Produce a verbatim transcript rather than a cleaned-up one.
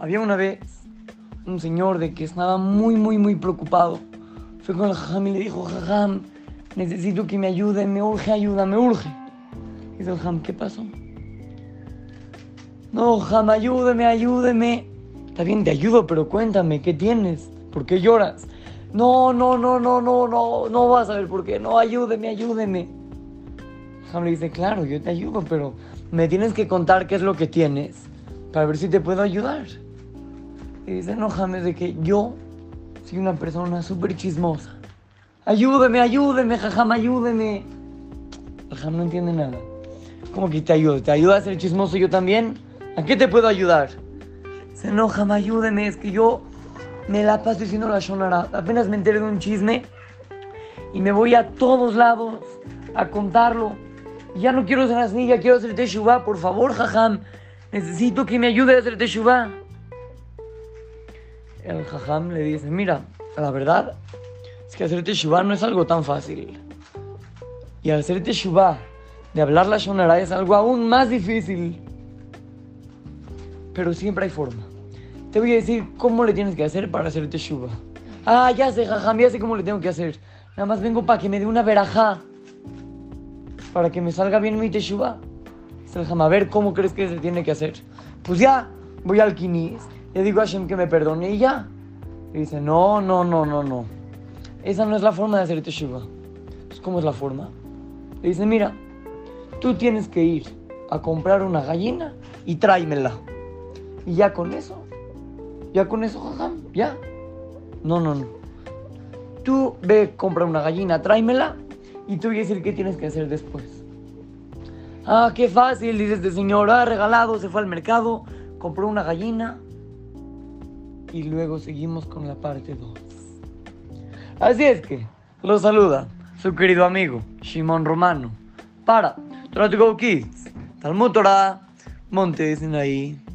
Había una vez un señor de que estaba muy, muy, muy preocupado. Fue con el jajam y le dijo: jajam, necesito que me ayude, me urge ayuda, me urge. Dice el jajam: ¿qué pasó? No, jajam, ayúdeme, ayúdeme. Está bien, te ayudo, pero cuéntame, ¿qué tienes? ¿Por qué lloras? No, no, no, no, no, no, no vas a ver por qué. No, ayúdeme, ayúdeme. El jajam le dice: claro, yo te ayudo, pero me tienes que contar qué es lo que tienes para ver si te puedo ayudar. Y dice: no, James, de que yo soy una persona súper chismosa. Ayúdeme, ayúdeme, jajam, ayúdeme. El jajam no entiende nada. ¿Cómo que te ayudo? ¿Te ayuda a ser chismoso yo también? ¿A qué te puedo ayudar? Dice: no, jajam, ayúdeme, es que yo me la paso diciendo la shonara. Apenas me enteré de un chisme y me voy a todos lados a contarlo. Y ya no quiero ser así, ya quiero hacer teshuvah. Por favor, jajam, necesito que me ayude a hacer teshuvah. El jajam le dice: mira, la verdad es que hacer teshuvah no es algo tan fácil. Y hacer teshuvah de hablar la shonara es algo aún más difícil. Pero siempre hay forma. Te voy a decir cómo le tienes que hacer para hacer teshuvah. Ah, ya sé, jajam, ya sé cómo le tengo que hacer. Nada más vengo para que me dé una verajá, para que me salga bien mi teshuvah. Dice el jajam: a ver, ¿cómo crees que se tiene que hacer? Pues ya, voy al Kinis, le digo a Hashem que me perdone y ya. Y dice: no, no, no, no, no. Esa no es la forma de hacer teshuvah. Pues, ¿cómo es la forma? Le dice: mira, tú tienes que ir a comprar una gallina y tráemela. Y ya con eso, ya con eso, jajam, ya. No, no, no. Tú ve, compra una gallina, tráemela y te voy a decir qué tienes que hacer después. Ah, qué fácil, dice este señor. Ah, regalado, se fue al mercado, compró una gallina. Y luego seguimos con la parte dos. Así es que lo saluda su querido amigo Shimon Romano para Torah to Go Kids, Talmud Torah, Monte Sinaí.